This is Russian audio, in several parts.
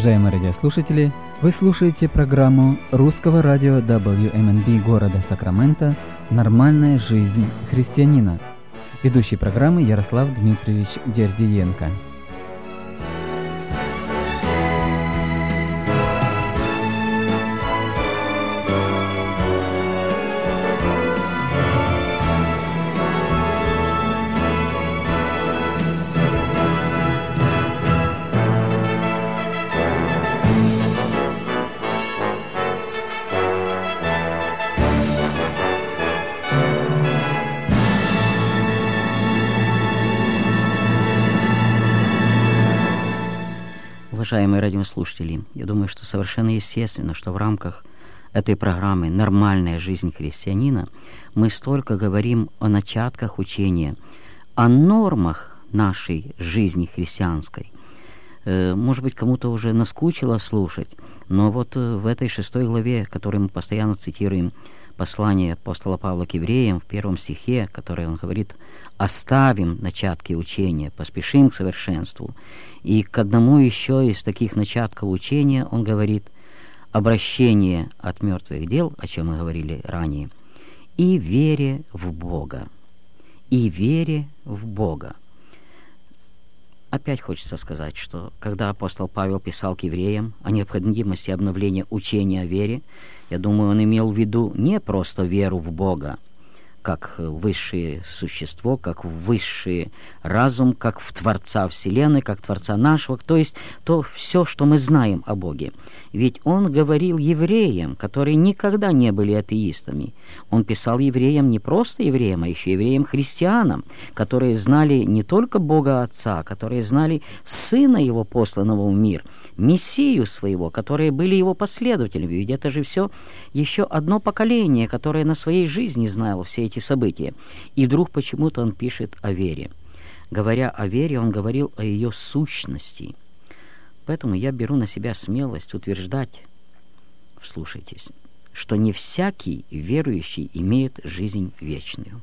Уважаемые радиослушатели, вы слушаете программу русского радио WMNB города Сакраменто «Нормальная жизнь христианина». Ведущий программы Ярослав Дмитриевич Дердиенко. Уважаемые радиослушатели, я думаю, что совершенно естественно, что в рамках этой программы «Нормальная жизнь христианина» мы столько говорим о начатках учения, о нормах нашей жизни христианской. Может быть, кому-то уже наскучило слушать, но вот в этой 6 главе, которую мы постоянно цитируем, послание апостола Павла к евреям в 1 стихе, которое он говорит: «Оставим начатки учения, поспешим к совершенству». И к одному еще из таких начатков учения он говорит: обращение от мертвых дел, о чем мы говорили ранее, и вере в Бога. И вере в Бога. Опять хочется сказать, что когда апостол Павел писал к евреям о необходимости обновления учения о вере, я думаю, он имел в виду не просто веру в Бога, как в высшее существо, как в высший разум, как в Творца Вселенной, как Творца нашего, то есть то все, что мы знаем о Боге. Ведь он говорил евреям, которые никогда не были атеистами. Он писал евреям, не просто евреям, а еще евреям-христианам, которые знали не только Бога Отца, которые знали Сына Его, посланного в мир, Мессию Своего, которые были Его последователями. Ведь это же все еще одно поколение, которое на своей жизни знало все эти события. И вдруг почему-то он пишет о вере. Говоря о вере, он говорил о ее сущности. Поэтому я беру на себя смелость утверждать, вслушайтесь, что не всякий верующий имеет жизнь вечную.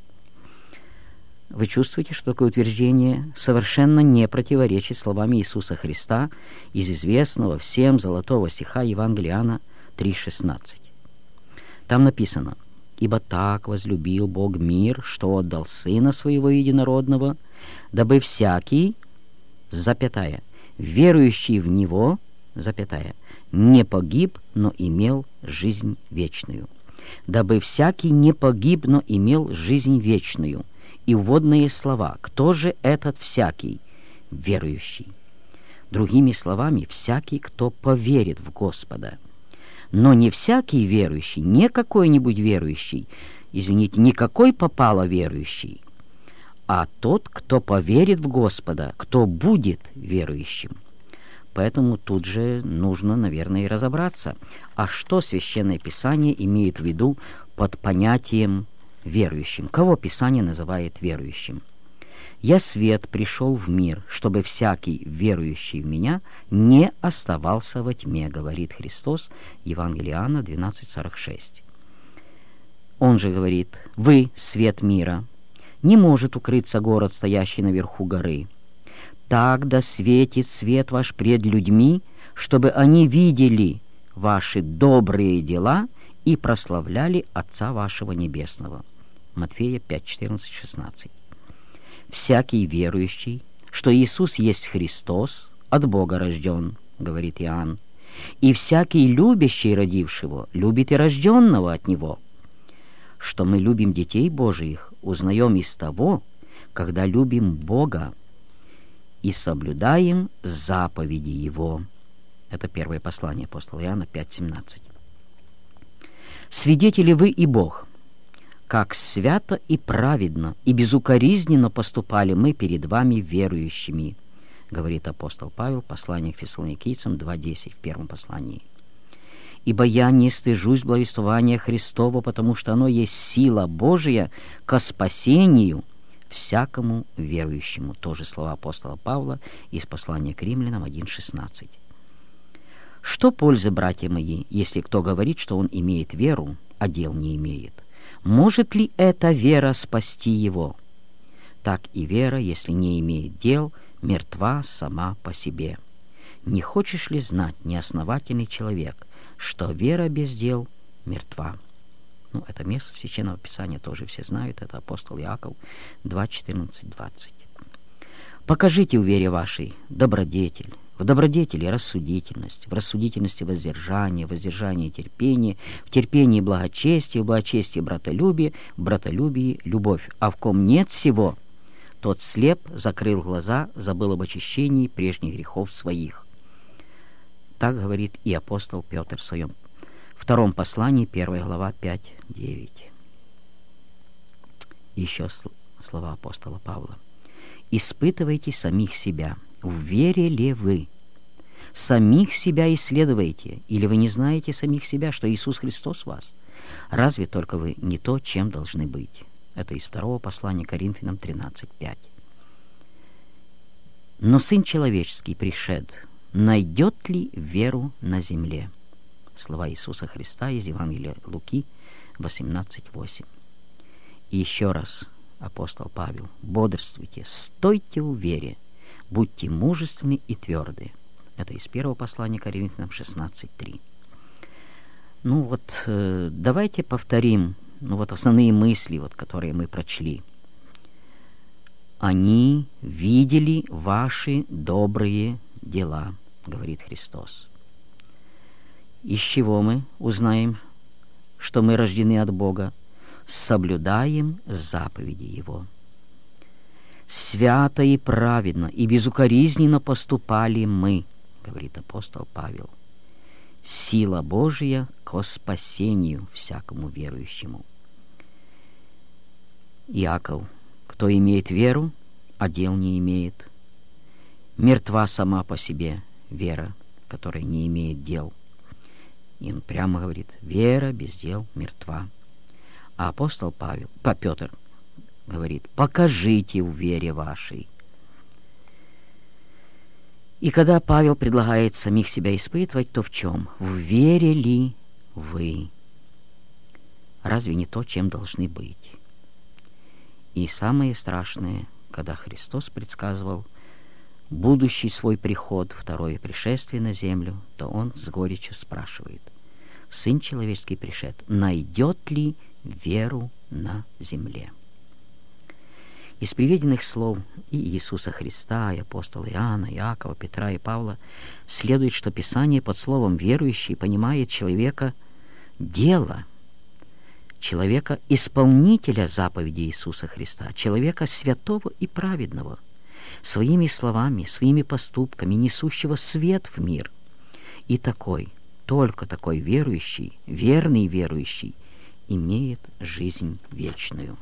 Вы чувствуете, что такое утверждение совершенно не противоречит словам Иисуса Христа из известного всем золотого стиха Евангелия Иоанна 3,16. Там написано: «Ибо так возлюбил Бог мир, что отдал Сына Своего Единородного, дабы всякий, запятая, верующий в Него, запятая, не погиб, но имел жизнь вечную». Дабы всякий не погиб, но имел жизнь вечную. И вводные слова: кто же этот всякий? Верующий. Другими словами, всякий, кто поверит в Господа. Но не всякий верующий, не какой-нибудь верующий, извините, никакой попало верующий, а тот, кто поверит в Господа, кто будет верующим. Поэтому тут же нужно, наверное, и разобраться, а что Священное Писание имеет в виду под понятием верующим. Кого Писание называет верующим? «Я свет пришел в мир, чтобы всякий верующий в Меня не оставался во тьме», говорит Христос, Евангелие Иоанна 12:46. Он же говорит: «Вы свет мира. Не может укрыться город, стоящий наверху горы. Так да светит свет ваш пред людьми, чтобы они видели ваши добрые дела и прославляли Отца вашего Небесного». Матфея 5:14-16. «Всякий верующий, что Иисус есть Христос, от Бога рожден», говорит Иоанн, «и всякий любящий родившего любит и рожденного от Него». Что мы любим детей Божиих, узнаем из того, когда любим Бога и соблюдаем заповеди Его. Это первое послание апостола Иоанна 5:17. «Свидетели вы и Бог, как свято и праведно и безукоризненно поступали мы перед вами верующими», говорит апостол Павел, послание к Фессалоникийцам 2:10 в первом послании. «Ибо я не стыжусь благовествования Христова, потому что оно есть сила Божия ко спасению всякому верующему». Тоже слова апостола Павла из послания к Римлянам 1:16. Что пользы, братья мои, если кто говорит, что он имеет веру, а дел не имеет? Может ли эта вера спасти его? Так и вера, если не имеет дел, мертва сама по себе. Не хочешь ли знать, неосновательный человек, что вера без дел мертва? Это место Священного Писания тоже все знают. Это апостол Иаков 2:14-20. Покажите в вере вашей добродетель, в добродетели рассудительность, в рассудительности воздержание, в воздержании терпение, в терпении благочестие, в благочестии братолюбие, в братолюбии любовь. А в ком нет всего, тот слеп, закрыл глаза, забыл об очищении прежних грехов своих. Так говорит и апостол Петр в своем втором послании, 1 глава, 5-9. Еще слова апостола Павла. «Испытывайте самих себя, в вере ли вы? Самих себя исследуйте, или вы не знаете самих себя, что Иисус Христос в вас? Разве только вы не то, чем должны быть?» Это из второго послания Коринфянам 13:5. «Но Сын Человеческий пришед, найдет ли веру на земле?» Слова Иисуса Христа из Евангелия Луки 18:8. И еще раз апостол Павел: «Бодрствуйте, стойте в вере, будьте мужественны и тверды». Это из первого послания Коринфянам 16:3. Давайте повторим основные мысли, которые мы прочли. «Они видели ваши добрые дела», говорит Христос. Из чего мы узнаем, что мы рождены от Бога? Соблюдаем заповеди Его. «Свято и праведно и безукоризненно поступали мы», говорит апостол Павел. «Сила Божия ко спасению всякому верующему». Иаков: «Кто имеет веру, а дел не имеет. Мертва сама по себе вера, которая не имеет дел». И он прямо говорит: вера без дел мертва. А апостол Петр говорит: покажите в вере вашей. И когда Павел предлагает самих себя испытывать, то в чем? В вере ли вы? Разве не то, чем должны быть? И самое страшное, когда Христос предсказывал будущий свой приход, второе пришествие на землю, то Он с горечью спрашивает: Сын Человеческий пришед, найдет ли веру на земле? Из приведенных слов и Иисуса Христа, и апостола Иоанна, Иакова, Петра и Павла следует, что Писание под словом «верующий» понимает человека дело, человека исполнителя заповедей Иисуса Христа, человека святого и праведного, своими словами, своими поступками, несущего свет в мир. И только такой верующий, верный верующий, имеет жизнь вечную.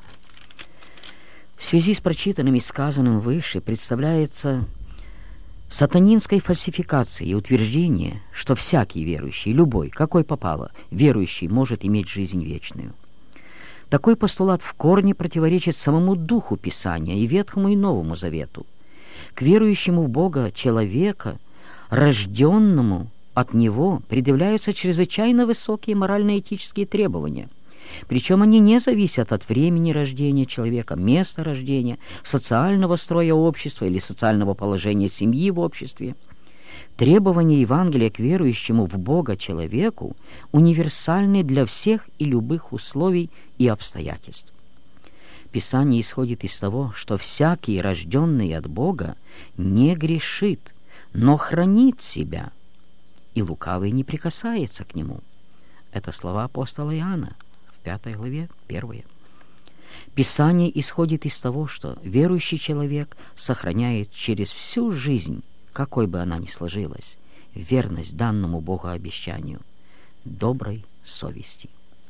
В связи с прочитанным и сказанным выше представляется сатанинской фальсификацией и утверждение, что всякий верующий, любой, какой попало, верующий может иметь жизнь вечную. Такой постулат в корне противоречит самому духу Писания и Ветхому и Новому Завету. К верующему в Бога человека, рожденному от Него, предъявляются чрезвычайно высокие морально-этические требования. Причем они не зависят от времени рождения человека, места рождения, социального строя общества или социального положения семьи в обществе. Требования Евангелия к верующему в Бога человеку универсальны для всех и любых условий и обстоятельств. Писание исходит из того, что всякий, рожденный от Бога, не грешит, но хранит себя, и лукавый не прикасается к нему. Это слова апостола Иоанна в 5 главе 1. Писание исходит из того, что верующий человек сохраняет через всю жизнь, какой бы она ни сложилась, верность данному Богу обещанию, доброй совести.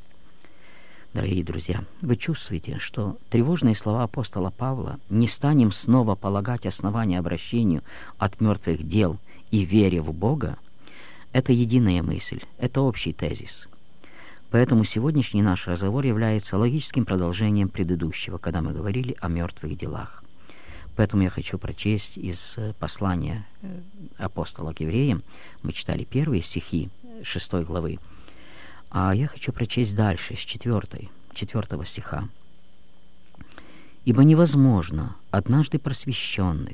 Дорогие друзья, вы чувствуете, что тревожные слова апостола Павла «не станем снова полагать основания обращению от мертвых дел и вере в Бога» — это единая мысль, это общий тезис. Поэтому сегодняшний наш разговор является логическим продолжением предыдущего, когда мы говорили о мертвых делах. Поэтому я хочу прочесть из послания апостола к евреям. Мы читали первые стихи 6 главы. А я хочу прочесть дальше, с 4 стиха. «Ибо невозможно однажды просвещенных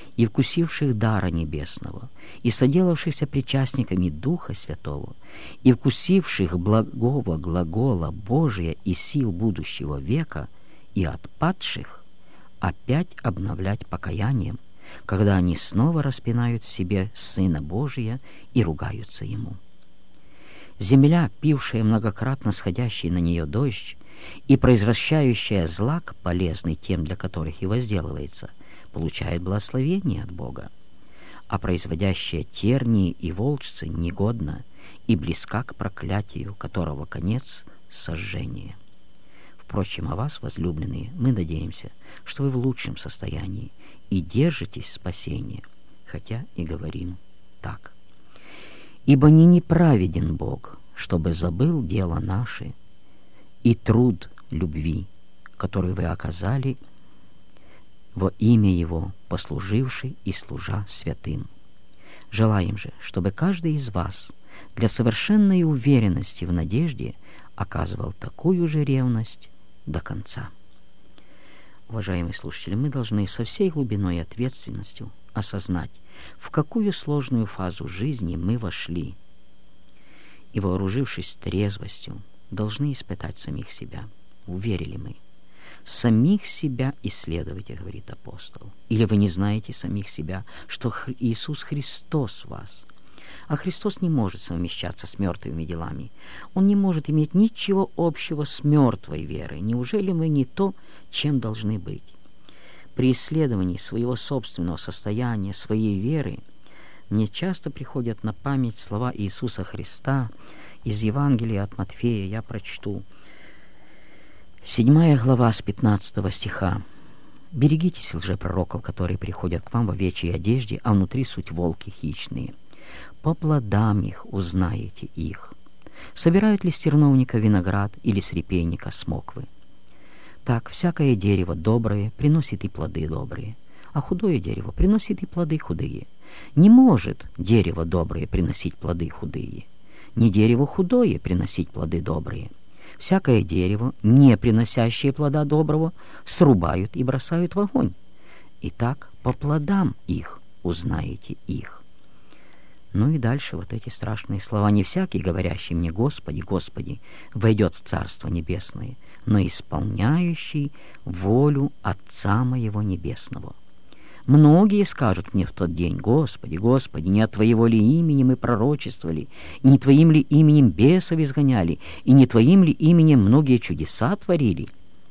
и вкусивших дара небесного, и соделавшихся причастниками Духа Святого, и вкусивших благого глагола Божия и сил будущего века, и отпадших опять обновлять покаянием, когда они снова распинают в себе Сына Божия и ругаются Ему. Земля, пившая многократно сходящий на нее дождь, и произвращающая злак, полезный тем, для которых и возделывается, получает благословение от Бога, а производящая тернии и волчцы негодна и близка к проклятию, которого конец — сожжение. Впрочем, о вас, возлюбленные, мы надеемся, что вы в лучшем состоянии и держитесь спасения, хотя и говорим так. Ибо не неправеден Бог, чтобы забыл дело наше и труд любви, который вы оказали во имя Его, послуживший и служа святым. Желаем же, чтобы каждый из вас для совершенной уверенности в надежде оказывал такую же ревность до конца. Уважаемые слушатели, мы должны со всей глубиной и ответственностью осознать, в какую сложную фазу жизни мы вошли, и, вооружившись трезвостью, должны испытать самих себя. Уверили мы? Самих себя исследуйте, говорит апостол. Или вы не знаете самих себя, что Иисус Христос в вас? А Христос не может совмещаться с мертвыми делами. Он не может иметь ничего общего с мертвой верой. Неужели мы не то, чем должны быть? При исследовании своего собственного состояния, своей веры, мне часто приходят на память слова Иисуса Христа из Евангелия от Матфея. Я прочту. 7 глава с 15 стиха. «Берегитесь лжепророков, которые приходят к вам в овечьей одежде, а внутри суть волки хищные. По плодам их узнаете их. Собирают ли с терновника виноград или с репейника смоквы? Так всякое дерево доброе приносит и плоды добрые, а худое дерево приносит и плоды худые. Не может дерево доброе приносить плоды худые, не дерево худое приносить плоды добрые. Всякое дерево, не приносящее плода доброго, срубают и бросают в огонь. Итак, по плодам их узнаете их». Ну и дальше вот эти страшные слова. «Не всякий, говорящий мне: Господи, Господи, войдет в Царство Небесное, но исполняющий волю Отца Моего Небесного. Многие скажут мне в тот день: Господи, Господи, не от Твоего ли имени мы пророчествовали, и не Твоим ли именем бесов изгоняли, и не Твоим ли именем многие чудеса творили?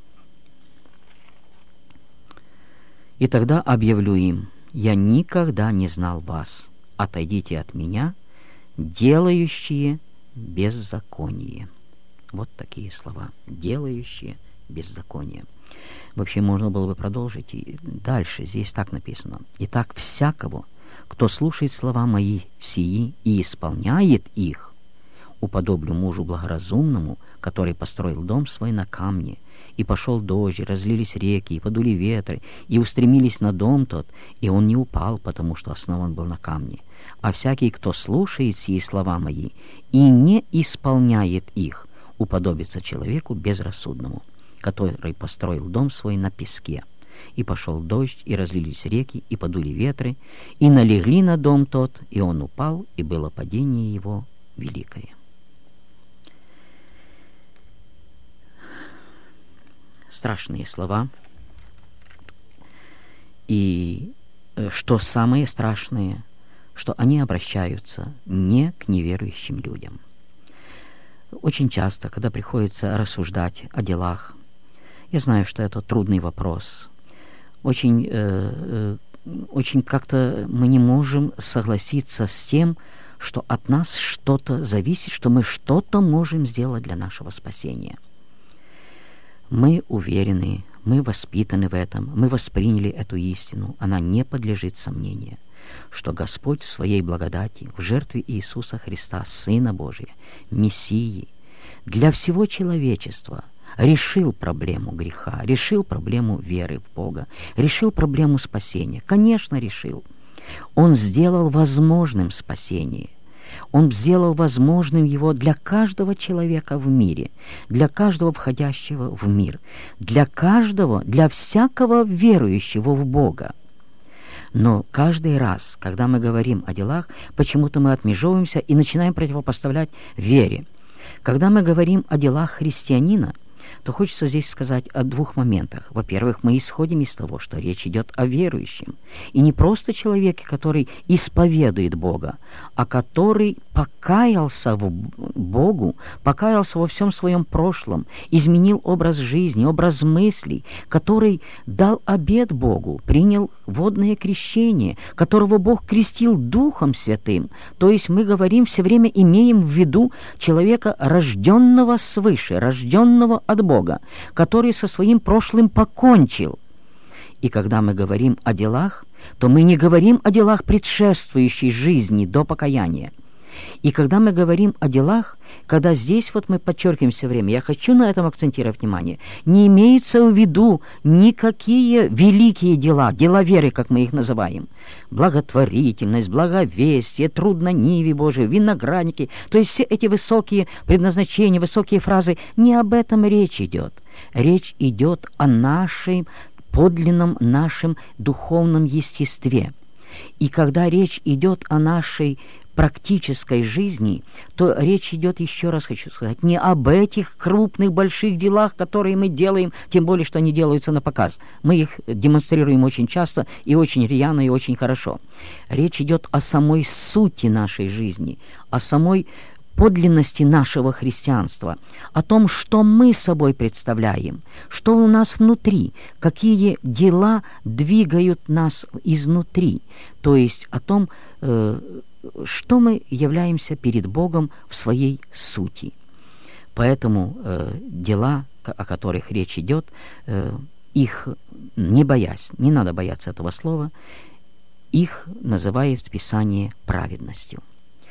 И тогда объявлю им: я никогда не знал вас. Отойдите от меня, делающие беззаконие». Вот такие слова. Делающие беззаконие. Вообще можно было бы продолжить и дальше. Здесь так написано: «Итак, всякого, кто слушает слова мои сии и исполняет их, уподоблю мужу благоразумному, который построил дом свой на камне, и пошел дождь, и разлились реки, и подули ветры, и устремились на дом тот, и он не упал, потому что основан был на камне. А всякий, кто слушает сии слова мои и не исполняет их, уподобится человеку безрассудному, который построил дом свой на песке. И пошел дождь, и разлились реки, и подули ветры, и налегли на дом тот, и он упал, и было падение его великое». Страшные слова. И что самое страшное, что они обращаются не к неверующим людям. Очень часто, когда приходится рассуждать о делах, я знаю, что это трудный вопрос, очень как-то мы не можем согласиться с тем, что от нас что-то зависит, что мы что-то можем сделать для нашего спасения. Мы уверены, мы воспитаны в этом, мы восприняли эту истину, она не подлежит сомнению, что Господь в Своей благодати, в жертве Иисуса Христа, Сына Божия, Мессии, для всего человечества решил проблему греха, решил проблему веры в Бога, решил проблему спасения. Конечно, решил. Он сделал возможным спасение. Он сделал возможным его для каждого человека в мире, для каждого входящего в мир, для каждого, для всякого верующего в Бога. Но каждый раз, когда мы говорим о делах, почему-то мы отмежевываемся и начинаем противопоставлять вере. Когда мы говорим о делах христианина, то хочется здесь сказать о двух моментах. Во-первых, мы исходим из того, что речь идет о верующем. И не просто человеке, который исповедует Бога, а который покаялся в Богу, покаялся во всем своем прошлом, изменил образ жизни, образ мыслей, который дал обет Богу, принял водное крещение, которого Бог крестил Духом Святым. То есть мы говорим, все время имеем в виду человека, рожденного свыше, рожденного от Бога, который со своим прошлым покончил. И когда мы говорим о делах, то мы не говорим о делах предшествующей жизни до покаяния. И когда мы говорим о делах, когда здесь вот мы подчеркиваем все время, я хочу на этом акцентировать внимание, не имеется в виду никакие великие дела, дела веры, как мы их называем, благотворительность, благовестие, труд на ниве Божией, виноградники, то есть все эти высокие предназначения, высокие фразы, не об этом речь идет. Речь идет о нашем подлинном нашем духовном естестве. И когда речь идет о нашей практической жизни, то речь идет, еще раз хочу сказать, не об этих крупных, больших делах, которые мы делаем, тем более, что они делаются на показ. Мы их демонстрируем очень часто и очень рьяно, и очень хорошо. Речь идет о самой сути нашей жизни, о самой подлинности нашего христианства, о том, что мы собой представляем, что у нас внутри, какие дела двигают нас изнутри, то есть о том, что мы являемся перед Богом в своей сути. Поэтому дела, о которых речь идет, их не боясь, не надо бояться этого слова, их называет Писание праведностью.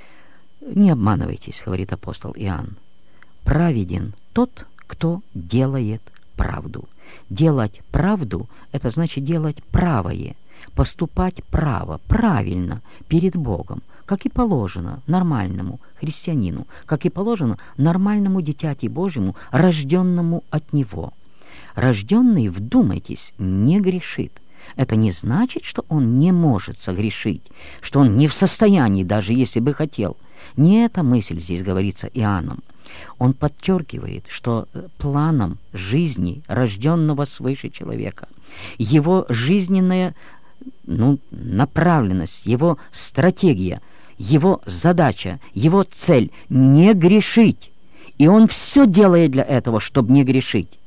«Не обманывайтесь, — говорит апостол Иоанн, — праведен тот, кто делает правду». Делать правду — это значит делать правое, поступать право, правильно перед Богом, как и положено нормальному христианину, как и положено нормальному дитяти Божьему, рожденному от Него. Рожденный, вдумайтесь, не грешит. Это не значит, что он не может согрешить, что он не в состоянии, даже если бы хотел. Не эта мысль здесь говорится Иоанном. Он подчеркивает, что планом жизни рожденного свыше человека, его жизненная направленность, его стратегия, его задача, его цель — не грешить. И он все делает для этого, чтобы не грешить.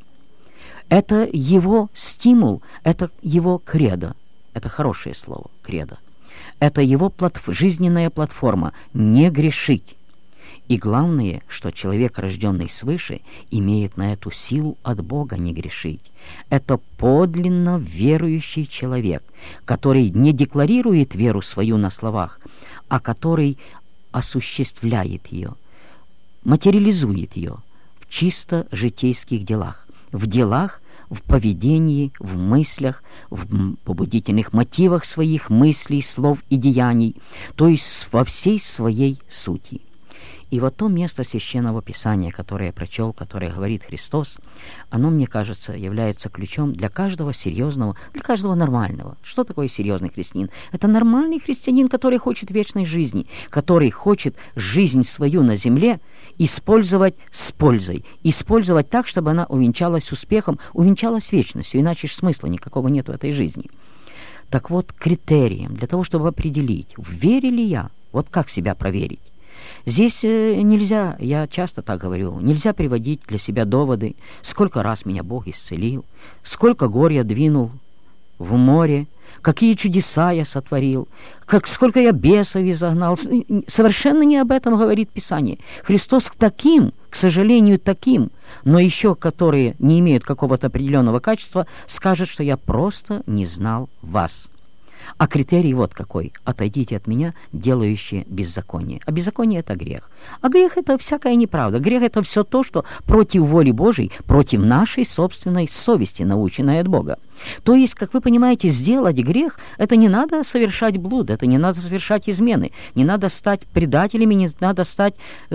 Это его стимул, это его кредо. Это хорошее слово, кредо. Это его жизненная платформа — не грешить. И главное, что человек, рожденный свыше, имеет на эту силу от Бога не грешить. Это подлинно верующий человек, который не декларирует веру свою на словах, а который осуществляет ее, материализует ее в чисто житейских делах, в делах, в поведении, в мыслях, в побудительных мотивах своих мыслей, слов и деяний, то есть во всей своей сути. И вот то место Священного Писания, которое я прочел, которое говорит Христос, оно, мне кажется, является ключом для каждого серьезного, для каждого нормального. Что такое серьезный христианин? Это нормальный христианин, который хочет вечной жизни, который хочет жизнь свою на земле использовать с пользой, использовать так, чтобы она увенчалась успехом, увенчалась вечностью, иначе смысла никакого нет в этой жизни. Так вот, критерием для того, чтобы определить, в вере ли я, вот как себя проверить, здесь нельзя, я часто так говорю, нельзя приводить для себя доводы, сколько раз меня Бог исцелил, сколько гор я двинул в море, какие чудеса я сотворил, сколько я бесов изгнал. Совершенно не об этом говорит Писание. Христос к таким, к сожалению, таким, но еще которые не имеют какого-то определенного качества, скажет, что я просто не знал вас. А критерий вот какой: отойдите от меня, делающие беззаконие. А беззаконие — это грех. А грех — это всякая неправда. Грех — это все то, что против воли Божией, против нашей собственной совести, наученной от Бога. То есть, как вы понимаете, сделать грех — это не надо совершать блуд, это не надо совершать измены, не надо стать предателями, не надо стать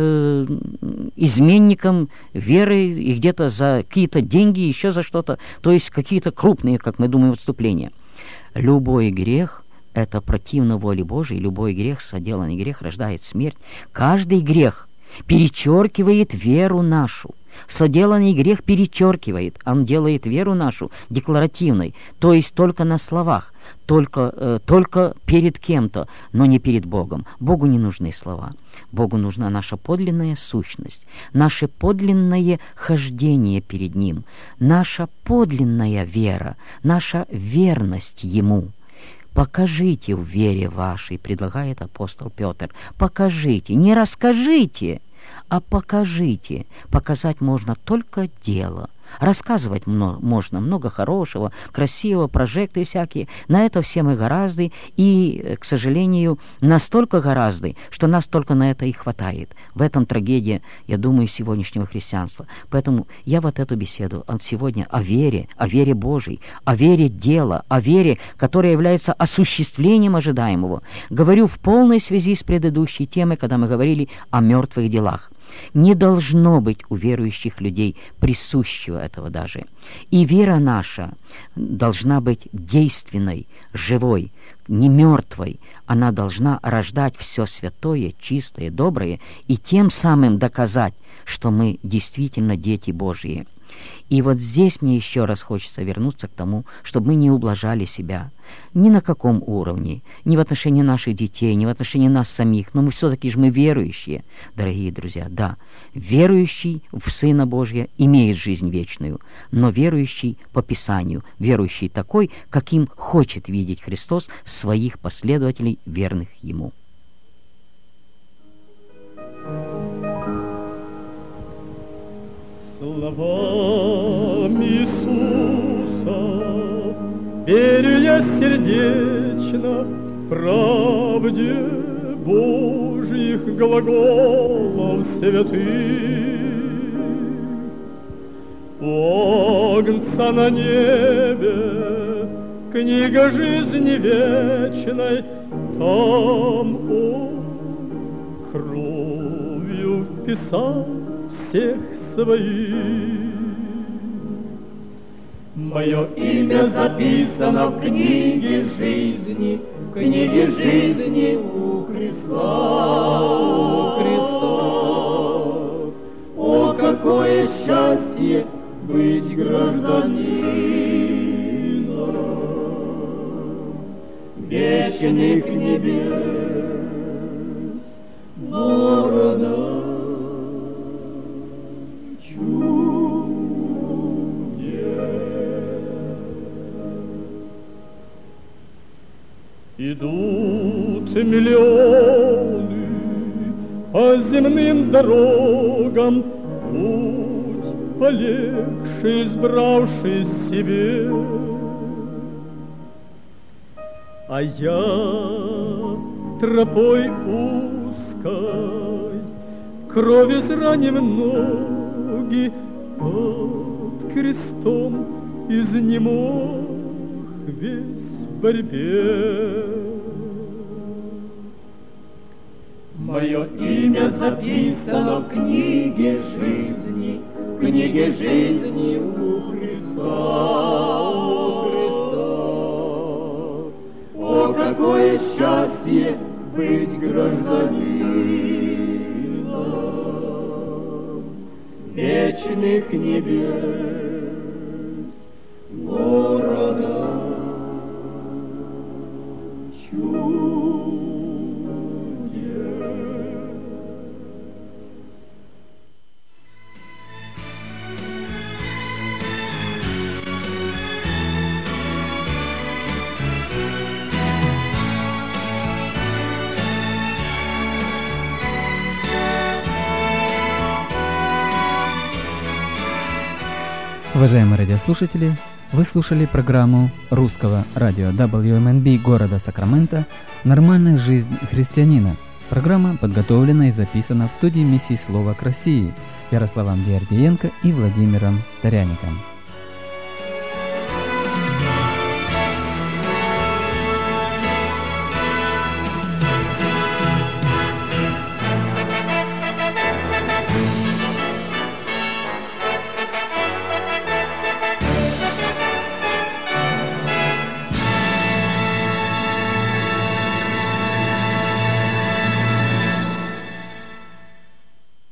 изменником веры и где-то за какие-то деньги, еще за что-то, то есть какие-то крупные, как мы думаем, отступления. Любой грех — это противно воле Божией. Любой грех, соделанный грех, рождает смерть. Каждый грех перечеркивает веру нашу. Соделанный грех перечеркивает, он делает веру нашу декларативной, то есть только на словах, только перед кем-то, но не перед Богом. Богу не нужны слова. Богу нужна наша подлинная сущность, наше подлинное хождение перед Ним, наша подлинная вера, наша верность Ему. Покажите в вере вашей, предлагает апостол Петр, покажите, не расскажите, а покажите. Показать можно только дело. Рассказывать можно много хорошего, красивого, прожекты всякие. На это все мы гораздо, и, к сожалению, настолько гораздо, что нас только на это и хватает. В этом трагедия, я думаю, сегодняшнего христианства. Поэтому я вот эту беседу сегодня о вере Божией, о вере дела, о вере, которая является осуществлением ожидаемого, говорю в полной связи с предыдущей темой, когда мы говорили о мертвых делах. Не должно быть у верующих людей присущего этого даже. И вера наша должна быть действенной, живой, не мертвой. Она должна рождать все святое, чистое, доброе, и тем самым доказать, что мы действительно дети Божьи. И вот здесь мне еще раз хочется вернуться к тому, чтобы мы не ублажали себя ни на каком уровне, ни в отношении наших детей, ни в отношении нас самих, но мы все-таки же мы верующие, дорогие друзья. Да, верующий в Сына Божия имеет жизнь вечную, но верующий по Писанию, верующий такой, каким хочет видеть Христос своих последователей, верных Ему. Словам Иисуса верю я сердечно правде Божьих глаголов святых. У Агнца на небе книга жизни вечной, там Он кровью вписал всех своих. Мое имя записано в книге жизни у Христа, у Христа. О, какое счастье быть гражданином вечных небес, города. Идут миллионы по земным дорогам, путь полегший, избравший себе. А я тропой узкой, кровь изранив ноги, под крестом изнемог весь в борьбе. Мое имя записано в книге жизни у Христа, у Христа. О, какое счастье быть гражданином вечных небес, города чудес. Уважаемые радиослушатели, вы слушали программу русского радио WMNB города Сакраменто «Нормальная жизнь христианина». Программа подготовлена и записана в студии миссии «Слово к России» Ярославом Диардиенко и Владимиром Таряником.